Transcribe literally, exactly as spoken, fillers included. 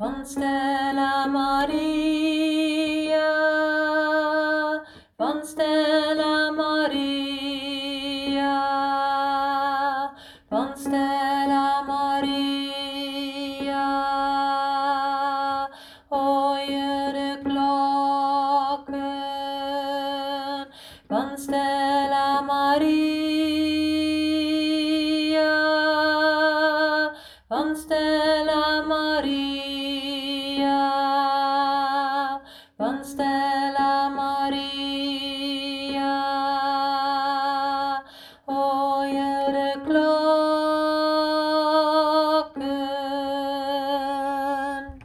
Van Stella Maria, van Stella Maria, van Stella Maria. Hoor de klokken van Stella Maria, van Stella Maria, van Stella Maria.